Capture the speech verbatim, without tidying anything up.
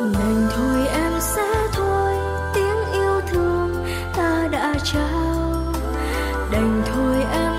đành thôi em sẽ thôi, tiếng yêu thương ta đã trao, đành thôi em